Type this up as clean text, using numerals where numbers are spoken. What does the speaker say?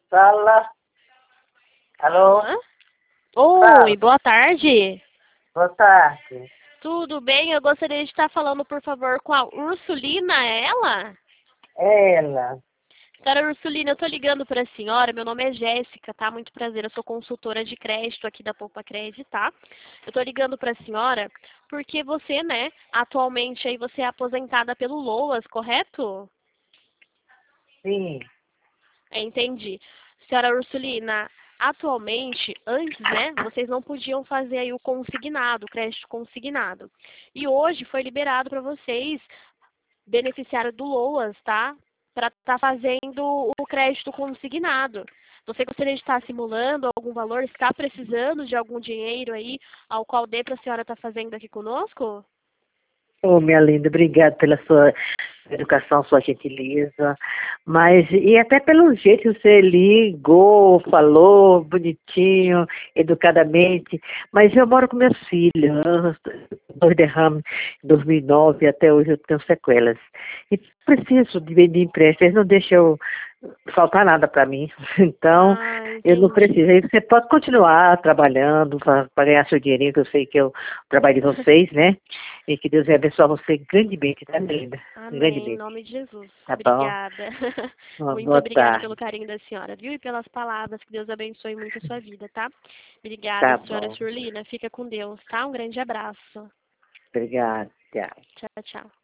Fala. Alô? Hã? Fala. Oi, boa tarde. Boa tarde. Tudo bem? Eu gostaria de estar falando, por favor, com a Ursulina, é ela? Ela. Senhora Ursulina, eu estou ligando para a senhora. Meu nome é Jéssica, tá? Muito prazer. Eu sou consultora de crédito aqui da Poupa Crédito, tá? Eu estou ligando para a senhora porque você, né, atualmente aí você é aposentada pelo LOAS, correto? Sim. Entendi. Senhora Ursulina, atualmente, antes, né, vocês não podiam fazer aí o consignado, o crédito consignado. E hoje foi liberado para vocês, beneficiário do LOAS, tá? Para estar fazendo o crédito consignado. Você gostaria de estar simulando algum valor? Está precisando de algum dinheiro aí ao qual dê para a senhora estar fazendo aqui conosco? Ô, minha linda, obrigada pela sua educação, sua gentileza. Mas, e até pelo jeito que você ligou, falou, bonitinho, educadamente. Mas eu moro com meus filhos. Dois derrames em 2009, até hoje eu tenho sequelas. E preciso de empréstimo, eles não deixam faltar nada para mim. Então, Ah, eu não entendi. preciso. Aí você pode continuar trabalhando para ganhar seu dinheirinho, que eu sei que é o trabalho de vocês, né? E que Deus vai abençoar você grandemente, tá, minha linda? Amém, em Grandemente. nome de Jesus. Tá bom? Obrigada. Uma Muito boa obrigada tarde. pelo carinho da senhora, viu? E pelas palavras. Que Deus abençoe muito a sua vida, tá? Obrigada, Tá senhora bom. Surlina. Fica com Deus, tá? Um grande abraço. Obrigada. Tchau. Tchau, tchau.